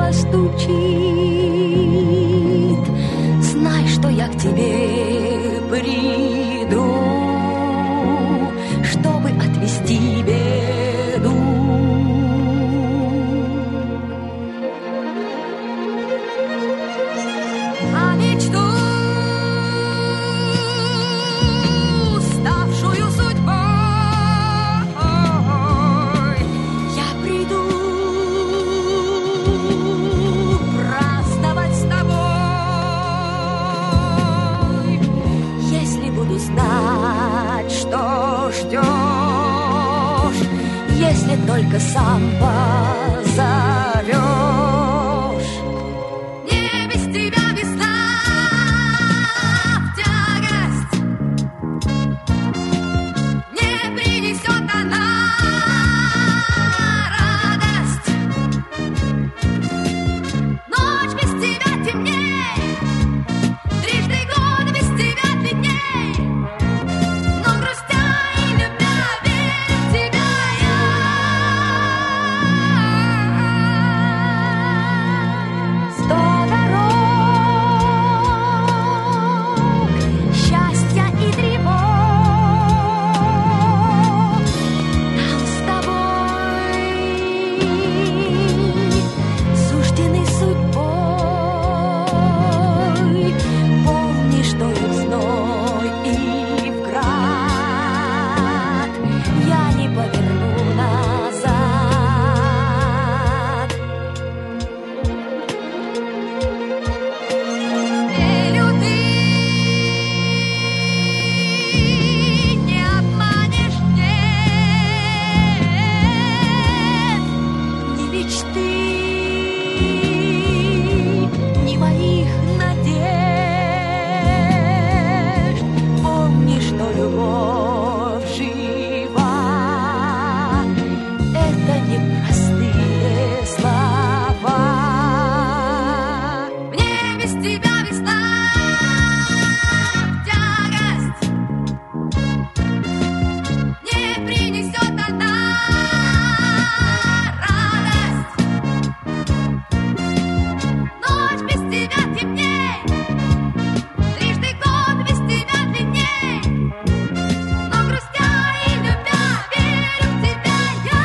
постучит. Знай, что я к тебе приду, чтобы отвести беду. А мечту, ставшую судьбой, я приду праздновать с тобой. Если буду знать, что ждешь, если только сам позовешь. Не без тебя весна в тягость не принесет она радость. Ночь без тебя темней, трижды год без тебя длинней. Но грустя и любя, верю в тебя я. Сто дорог, счастья и тревог нам с тобой суждены судьбой. Помни, что и в зной, и в град я не поверну назад. Верю, ты не обманешь, нет, ни мечты, ни моих надежд. Помни, что любовь жива, это не простые слова. Мне без тебя весна в тягость не принесет она радость. Ночь без тебя темней, трижды год без тебя длинней. Но грустя и любя, верю в тебя я.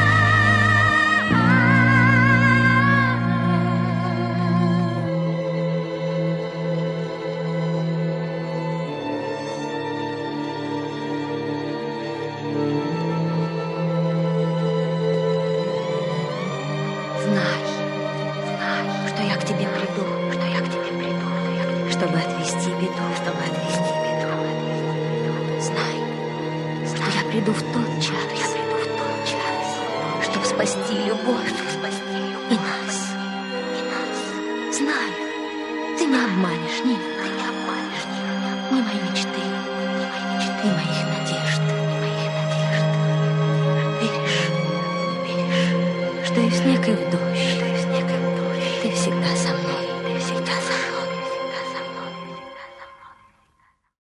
Знай, что я к тебе приду, чтобы отвести беду, Знай, что я приду в тот час, чтобы спасти любовь и нас. Знаю, ты не обманешь ни моей мечты, ни моих надежд. Веришь, что и в снег, и в дождь